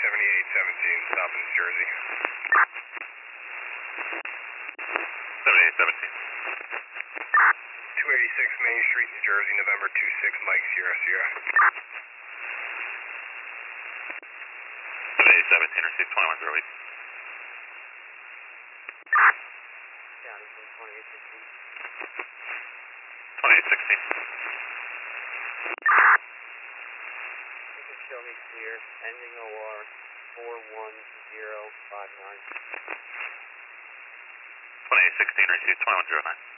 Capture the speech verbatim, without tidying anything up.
seventy-eight seventeen, stop in Jersey. seventy-eight seventeen. two eighty-six Main Street, New Jersey, November two six, Mike Sierra Sierra. seventy-eight seventeen, receive twenty-one zero eight. Yeah, this one's twenty-eight sixteen. twenty-eight sixteen. You can show me clear, ending O R four one zero five nine. twenty-eight sixteen, receive twenty-one zero nine.